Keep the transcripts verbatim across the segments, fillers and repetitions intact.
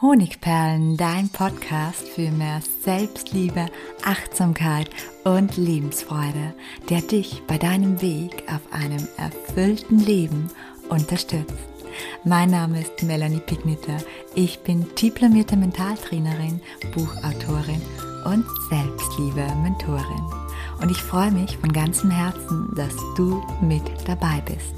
Honigperlen, dein Podcast für mehr Selbstliebe, Achtsamkeit und Lebensfreude, der dich bei deinem Weg auf einem erfüllten Leben unterstützt. Mein Name ist Melanie Pigniter. Ich bin diplomierte Mentaltrainerin, Buchautorin und Selbstliebe-Mentorin. Und ich freue mich von ganzem Herzen, dass du mit dabei bist.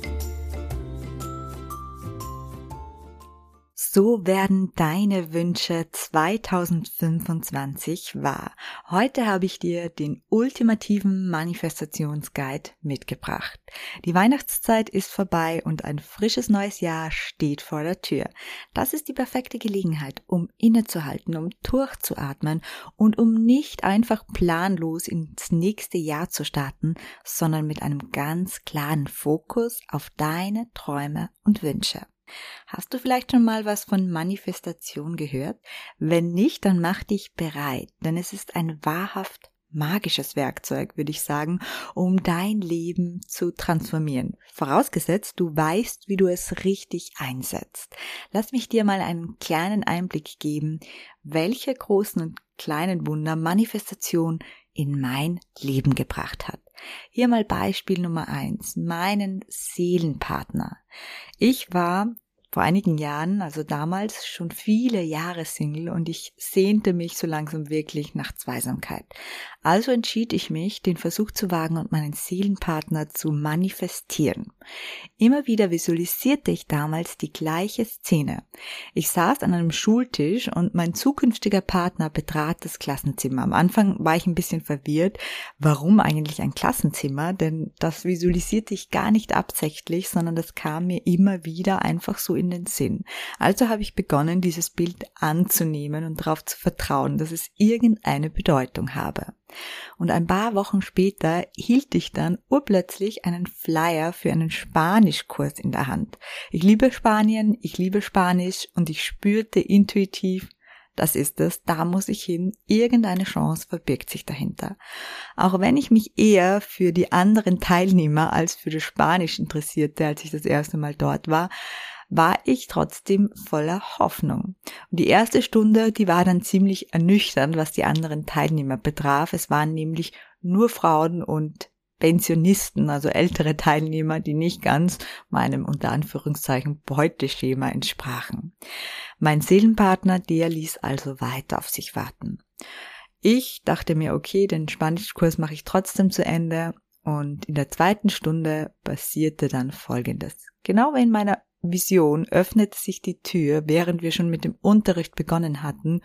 So werden deine Wünsche zwanzig fünfundzwanzig wahr. Heute habe ich dir den ultimativen Manifestationsguide mitgebracht. Die Weihnachtszeit ist vorbei und ein frisches neues Jahr steht vor der Tür. Das ist die perfekte Gelegenheit, um innezuhalten, um durchzuatmen und um nicht einfach planlos ins nächste Jahr zu starten, sondern mit einem ganz klaren Fokus auf deine Träume und Wünsche. Hast du vielleicht schon mal was von Manifestation gehört? Wenn nicht, dann mach dich bereit, denn es ist ein wahrhaft magisches Werkzeug, würde ich sagen, um dein Leben zu transformieren. Vorausgesetzt, du weißt, wie du es richtig einsetzt. Lass mich dir mal einen kleinen Einblick geben, welche großen und kleinen Wunder Manifestation in mein Leben gebracht hat. Hier mal Beispiel Nummer eins, meinen Seelenpartner. Ich war vor einigen Jahren, also damals schon viele Jahre Single und ich sehnte mich so langsam wirklich nach Zweisamkeit. Also entschied ich mich, den Versuch zu wagen und meinen Seelenpartner zu manifestieren. Immer wieder visualisierte ich damals die gleiche Szene. Ich saß an einem Schultisch und mein zukünftiger Partner betrat das Klassenzimmer. Am Anfang war ich ein bisschen verwirrt, warum eigentlich ein Klassenzimmer, denn das visualisierte ich gar nicht absichtlich, sondern das kam mir immer wieder einfach so in den Sinn. Also habe ich begonnen, dieses Bild anzunehmen und darauf zu vertrauen, dass es irgendeine Bedeutung habe. Und ein paar Wochen später hielt ich dann urplötzlich einen Flyer für einen Spanischkurs in der Hand. Ich liebe Spanien, ich liebe Spanisch und ich spürte intuitiv, das ist es, da muss ich hin, irgendeine Chance verbirgt sich dahinter. Auch wenn ich mich eher für die anderen Teilnehmer als für das Spanisch interessierte, als ich das erste Mal dort war, war ich trotzdem voller Hoffnung. Und die erste Stunde, die war dann ziemlich ernüchternd, was die anderen Teilnehmer betraf. Es waren nämlich nur Frauen und Pensionisten, also ältere Teilnehmer, die nicht ganz meinem unter Anführungszeichen Beuteschema entsprachen. Mein Seelenpartner, der ließ also weiter auf sich warten. Ich dachte mir, okay, den Spanischkurs mache ich trotzdem zu Ende und in der zweiten Stunde passierte dann Folgendes. Genau wie in meiner Vision öffnete sich die Tür, während wir schon mit dem Unterricht begonnen hatten,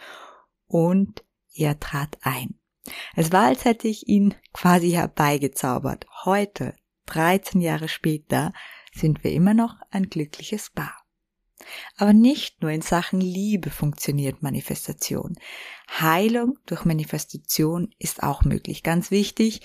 und er trat ein. Es war, als hätte ich ihn quasi herbeigezaubert. Heute, dreizehn Jahre später, sind wir immer noch ein glückliches Paar. Aber nicht nur in Sachen Liebe funktioniert Manifestation. Heilung durch Manifestation ist auch möglich. Ganz wichtig,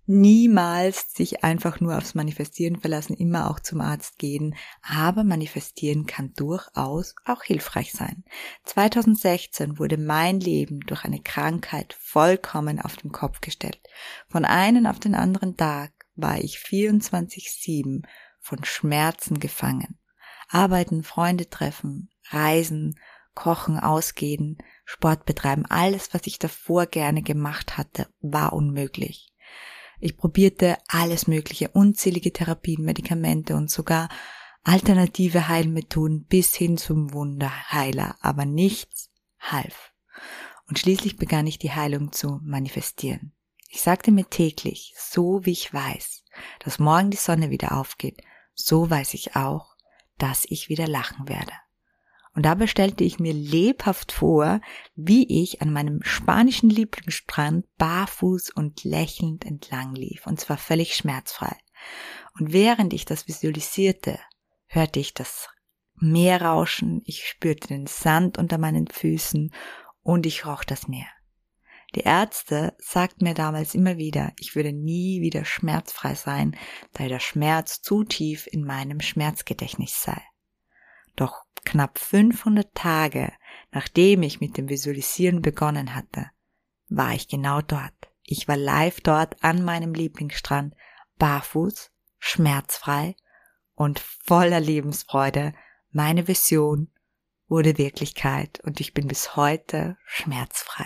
niemals sich einfach nur aufs Manifestieren verlassen, immer auch zum Arzt gehen. Aber Manifestieren kann durchaus auch hilfreich sein. zwanzig sechzehn wurde mein Leben durch eine Krankheit vollkommen auf den Kopf gestellt. Von einem auf den anderen Tag war ich vierundzwanzig sieben von Schmerzen gefangen. Arbeiten, Freunde treffen, reisen, kochen, ausgehen, Sport betreiben, alles, was ich davor gerne gemacht hatte, war unmöglich. Ich probierte alles Mögliche, unzählige Therapien, Medikamente und sogar alternative Heilmethoden bis hin zum Wunderheiler, aber nichts half. Und schließlich begann ich die Heilung zu manifestieren. Ich sagte mir täglich, so wie ich weiß, dass morgen die Sonne wieder aufgeht, so weiß ich auch, dass ich wieder lachen werde. Und dabei stellte ich mir lebhaft vor, wie ich an meinem spanischen Lieblingsstrand barfuß und lächelnd entlang lief, und zwar völlig schmerzfrei. Und während ich das visualisierte, hörte ich das Meer rauschen, ich spürte den Sand unter meinen Füßen und ich roch das Meer. Die Ärzte sagten mir damals immer wieder, ich würde nie wieder schmerzfrei sein, da der Schmerz zu tief in meinem Schmerzgedächtnis sei. Doch knapp fünfhundert Tage, nachdem ich mit dem Visualisieren begonnen hatte, war ich genau dort. Ich war live dort an meinem Lieblingsstrand, barfuß, schmerzfrei und voller Lebensfreude. Meine Vision wurde Wirklichkeit und ich bin bis heute schmerzfrei.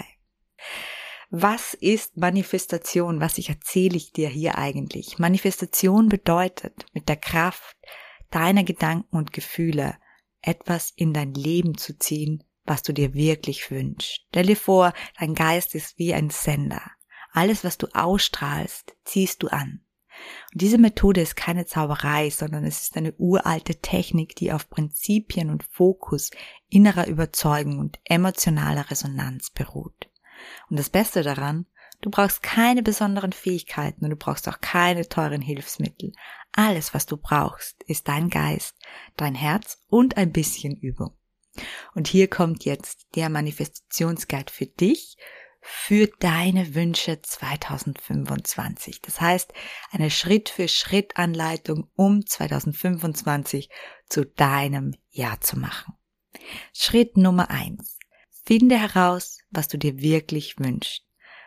Was ist Manifestation? Was ich erzähle ich dir hier eigentlich? Manifestation bedeutet, mit der Kraft deiner Gedanken und Gefühle etwas in dein Leben zu ziehen, was du dir wirklich wünschst. Stell dir vor, dein Geist ist wie ein Sender. Alles, was du ausstrahlst, ziehst du an. Und diese Methode ist keine Zauberei, sondern es ist eine uralte Technik, die auf Prinzipien und Fokus innerer Überzeugung und emotionaler Resonanz beruht. Und das Beste daran, du brauchst keine besonderen Fähigkeiten und du brauchst auch keine teuren Hilfsmittel. Alles, was du brauchst, ist dein Geist, dein Herz und ein bisschen Übung. Und hier kommt jetzt der Manifestationsguide für dich, für deine Wünsche zwanzig fünfundzwanzig. Das heißt, eine Schritt-für-Schritt-Anleitung, um zwanzig fünfundzwanzig zu deinem Jahr zu machen. Schritt Nummer eins. Finde heraus, was du dir wirklich wünschst.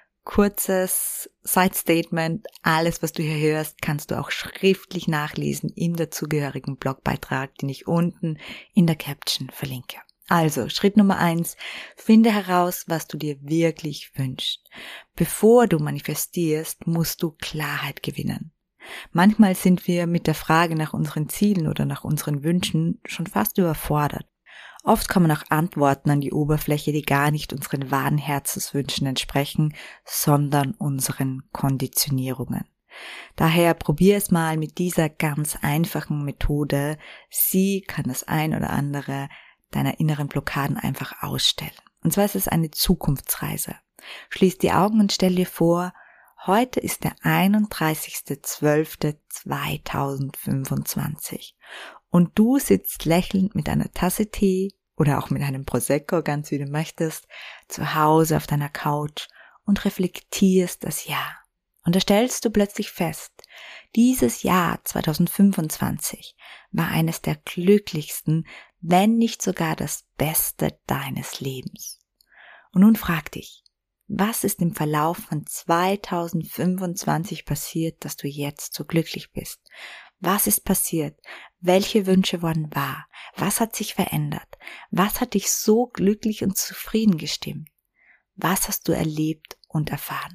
Kurzes Side-Statement, alles, was du hier hörst, kannst du auch schriftlich nachlesen im dazugehörigen Blogbeitrag, den ich unten in der Caption verlinke. Also, Schritt Nummer eins, finde heraus, was du dir wirklich wünschst. Bevor du manifestierst, musst du Klarheit gewinnen. Manchmal sind wir mit der Frage nach unseren Zielen oder nach unseren Wünschen schon fast überfordert. Oft kommen auch Antworten an die Oberfläche, die gar nicht unseren wahren Herzenswünschen entsprechen, sondern unseren Konditionierungen. Daher probier es mal mit dieser ganz einfachen Methode. Sie kann das ein oder andere deiner inneren Blockaden einfach ausstellen. Und zwar ist es eine Zukunftsreise. Schließ die Augen und stell dir vor, heute ist der einunddreißigster zwölfter zweitausendfünfundzwanzig und du sitzt lächelnd mit einer Tasse Tee oder auch mit einem Prosecco, ganz wie du möchtest, zu Hause auf deiner Couch und reflektierst das Jahr. Und da stellst du plötzlich fest, dieses Jahr zwanzig fünfundzwanzig war eines der glücklichsten, wenn nicht sogar das Beste deines Lebens. Und nun frag dich, was ist im Verlauf von zwanzig fünfundzwanzig passiert, dass du jetzt so glücklich bist? Was ist passiert? Welche Wünsche wurden wahr? Was hat sich verändert? Was hat dich so glücklich und zufrieden gestimmt? Was hast du erlebt und erfahren?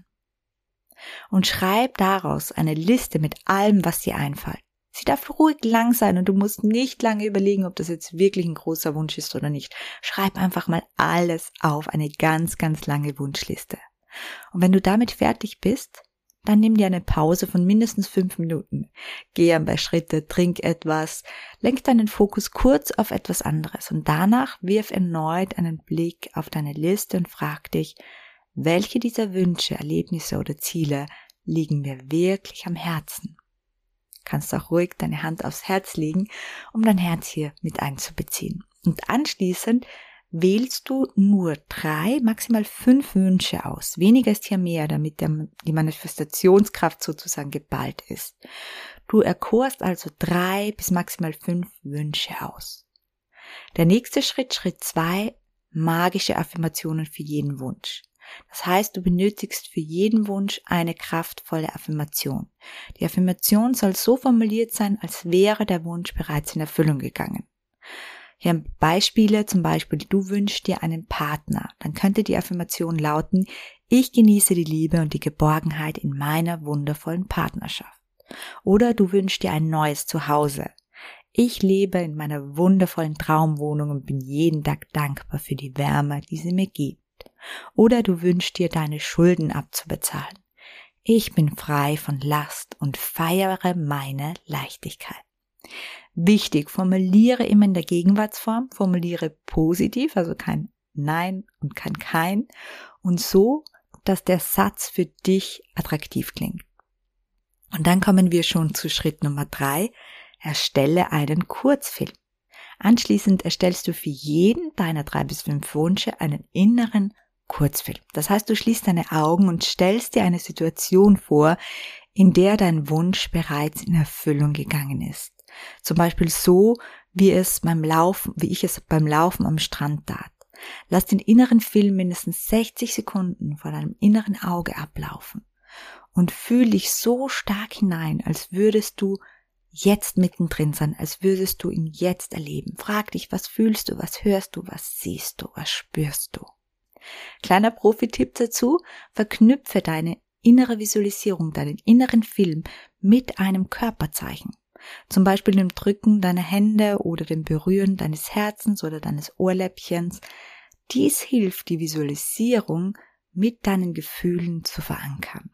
Und schreib daraus eine Liste mit allem, was dir einfällt. Sie darf ruhig lang sein und du musst nicht lange überlegen, ob das jetzt wirklich ein großer Wunsch ist oder nicht. Schreib einfach mal alles auf, eine ganz, ganz lange Wunschliste. Und wenn du damit fertig bist, dann nimm dir eine Pause von mindestens fünf Minuten. Geh ein paar Schritte, trink etwas, lenk deinen Fokus kurz auf etwas anderes und danach wirf erneut einen Blick auf deine Liste und frag dich, welche dieser Wünsche, Erlebnisse oder Ziele liegen mir wirklich am Herzen? Kannst auch ruhig deine Hand aufs Herz legen, um dein Herz hier mit einzubeziehen. Und anschließend wählst du nur drei, maximal fünf Wünsche aus. Weniger ist hier mehr, damit der, die Manifestationskraft sozusagen geballt ist. Du erkorst also drei bis maximal fünf Wünsche aus. Der nächste Schritt, Schritt zwei, magische Affirmationen für jeden Wunsch. Das heißt, du benötigst für jeden Wunsch eine kraftvolle Affirmation. Die Affirmation soll so formuliert sein, als wäre der Wunsch bereits in Erfüllung gegangen. Hier haben Beispiele, zum Beispiel, du wünschst dir einen Partner. Dann könnte die Affirmation lauten, ich genieße die Liebe und die Geborgenheit in meiner wundervollen Partnerschaft. Oder du wünschst dir ein neues Zuhause. Ich lebe in meiner wundervollen Traumwohnung und bin jeden Tag dankbar für die Wärme, die sie mir gibt. Oder du wünschst dir, deine Schulden abzubezahlen. Ich bin frei von Last und feiere meine Leichtigkeit. Wichtig, formuliere immer in der Gegenwartsform, formuliere positiv, also kein Nein und kein Kein und so, dass der Satz für dich attraktiv klingt. Und dann kommen wir schon zu Schritt Nummer drei, erstelle einen Kurzfilm. Anschließend erstellst du für jeden deiner drei bis fünf Wünsche einen inneren Kurzfilm. Das heißt, du schließt deine Augen und stellst dir eine Situation vor, in der dein Wunsch bereits in Erfüllung gegangen ist. Zum Beispiel so, wie es beim Laufen, wie ich es beim Laufen am Strand tat. Lass den inneren Film mindestens sechzig Sekunden vor deinem inneren Auge ablaufen und fühl dich so stark hinein, als würdest du jetzt mittendrin sein, als würdest du ihn jetzt erleben. Frag dich, was fühlst du, was hörst du, was siehst du, was spürst du. Kleiner Profi-Tipp dazu, verknüpfe deine innere Visualisierung, deinen inneren Film mit einem Körperzeichen. Zum Beispiel dem Drücken deiner Hände oder dem Berühren deines Herzens oder deines Ohrläppchens. Dies hilft, die Visualisierung mit deinen Gefühlen zu verankern.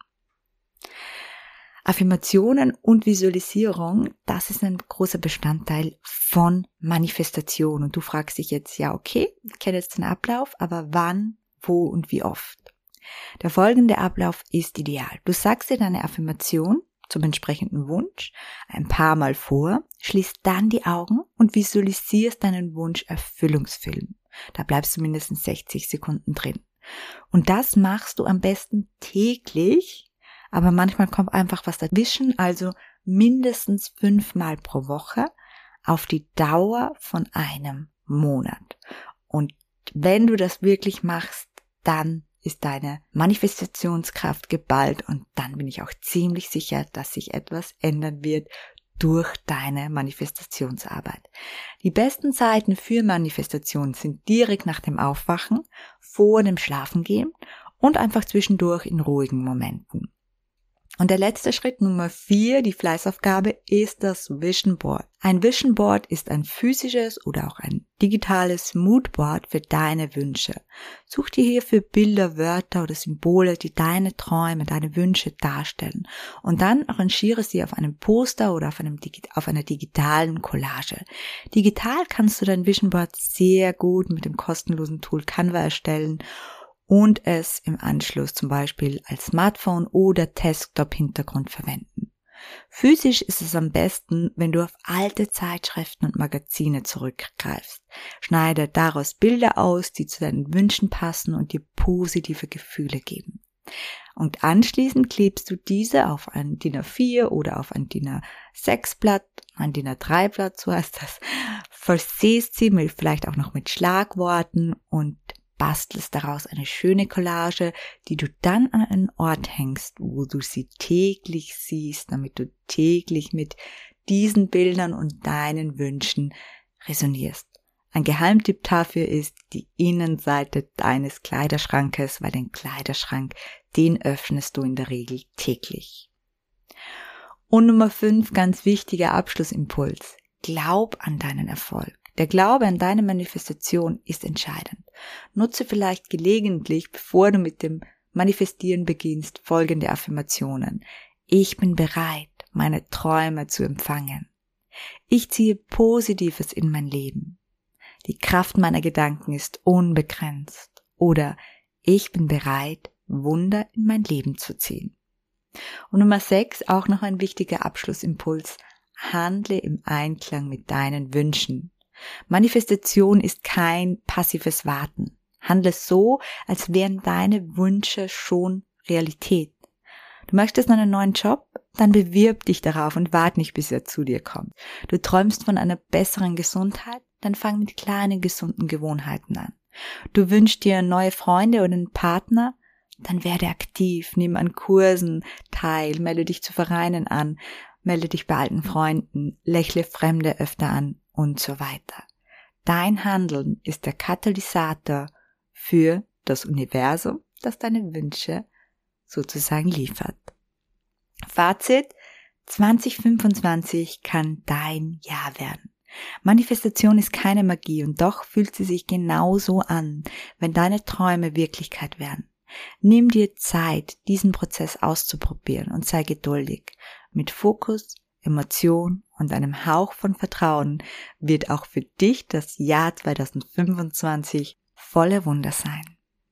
Affirmationen und Visualisierung, das ist ein großer Bestandteil von Manifestation. Und du fragst dich jetzt, ja okay, ich kenne jetzt den Ablauf, aber wann, wo und wie oft? Der folgende Ablauf ist ideal. Du sagst dir deine Affirmation zum entsprechenden Wunsch ein paar Mal vor, schließt dann die Augen und visualisierst deinen Wunsch Erfüllungsfilm. Da bleibst du mindestens sechzig Sekunden drin. Und das machst du am besten täglich, aber manchmal kommt einfach was dazwischen, also mindestens fünfmal pro Woche auf die Dauer von einem Monat. Und wenn du das wirklich machst, dann ist deine Manifestationskraft geballt und dann bin ich auch ziemlich sicher, dass sich etwas ändern wird durch deine Manifestationsarbeit. Die besten Zeiten für Manifestation sind direkt nach dem Aufwachen, vor dem Schlafengehen und einfach zwischendurch in ruhigen Momenten. Und der letzte Schritt, Nummer vier, die Fleißaufgabe, ist das Vision Board. Ein Vision Board ist ein physisches oder auch ein digitales Moodboard für deine Wünsche. Such dir hierfür Bilder, Wörter oder Symbole, die deine Träume, deine Wünsche darstellen. Und dann arrangiere sie auf einem Poster oder auf, einem, auf einer digitalen Collage. Digital kannst du dein Vision Board sehr gut mit dem kostenlosen Tool Canva erstellen und es im Anschluss zum Beispiel als Smartphone oder Desktop-Hintergrund verwenden. Physisch ist es am besten, wenn du auf alte Zeitschriften und Magazine zurückgreifst. Schneide daraus Bilder aus, die zu deinen Wünschen passen und dir positive Gefühle geben. Und anschließend klebst du diese auf ein D I N A vier oder auf ein D I N A sechs Blatt, ein D I N A drei Blatt, so heißt das, versehst sie mit, vielleicht auch noch mit Schlagworten und bastelst daraus eine schöne Collage, die du dann an einen Ort hängst, wo du sie täglich siehst, damit du täglich mit diesen Bildern und deinen Wünschen resonierst. Ein Geheimtipp dafür ist die Innenseite deines Kleiderschrankes, weil den Kleiderschrank, den öffnest du in der Regel täglich. Und Nummer fünf, ganz wichtiger Abschlussimpuls. Glaub an deinen Erfolg. Der Glaube an deine Manifestation ist entscheidend. Nutze vielleicht gelegentlich, bevor du mit dem Manifestieren beginnst, folgende Affirmationen. Ich bin bereit, meine Träume zu empfangen. Ich ziehe Positives in mein Leben. Die Kraft meiner Gedanken ist unbegrenzt. Oder ich bin bereit, Wunder in mein Leben zu ziehen. Und Nummer sechs, auch noch ein wichtiger Abschlussimpuls. Handle im Einklang mit deinen Wünschen. Manifestation ist kein passives Warten. Handle so, als wären deine Wünsche schon Realität. Du möchtest einen neuen Job? Dann bewirb dich darauf und warte nicht, bis er zu dir kommt. Du träumst von einer besseren Gesundheit? Dann fang mit kleinen, gesunden Gewohnheiten an. Du wünschst dir neue Freunde oder einen Partner? Dann werde aktiv, nimm an Kursen teil, melde dich zu Vereinen an, melde dich bei alten Freunden, lächle Fremde öfter an und so weiter. Dein Handeln ist der Katalysator für das Universum, das deine Wünsche sozusagen liefert. Fazit: zwanzig fünfundzwanzig kann dein Jahr werden. Manifestation ist keine Magie und doch fühlt sie sich genauso an, wenn deine Träume Wirklichkeit werden. Nimm dir Zeit, diesen Prozess auszuprobieren und sei geduldig. Mit Fokus, Emotion und einem Hauch von Vertrauen wird auch für dich das Jahr zwanzig fünfundzwanzig voller Wunder sein.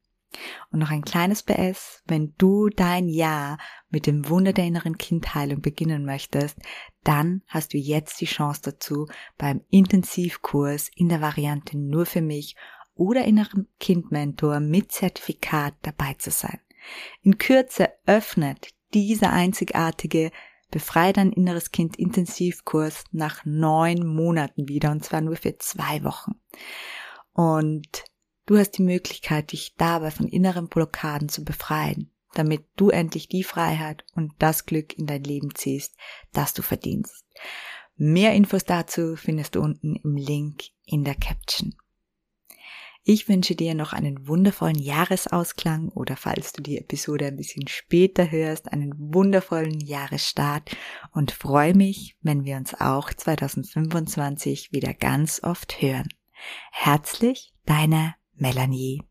Und noch ein kleines P S, wenn du dein Jahr mit dem Wunder der inneren Kindheilung beginnen möchtest, dann hast du jetzt die Chance dazu, beim Intensivkurs in der Variante nur für mich oder innerem Kindmentor mit Zertifikat dabei zu sein. In Kürze öffnet dieser einzigartige Befreie dein inneres Kind Intensivkurs nach neun Monaten wieder, und zwar nur für zwei Wochen. Und du hast die Möglichkeit, dich dabei von inneren Blockaden zu befreien, damit du endlich die Freiheit und das Glück in dein Leben ziehst, das du verdienst. Mehr Infos dazu findest du unten im Link in der Caption. Ich wünsche dir noch einen wundervollen Jahresausklang oder falls du die Episode ein bisschen später hörst, einen wundervollen Jahresstart und freue mich, wenn wir uns auch zwanzig fünfundzwanzig wieder ganz oft hören. Herzlich, deine Melanie.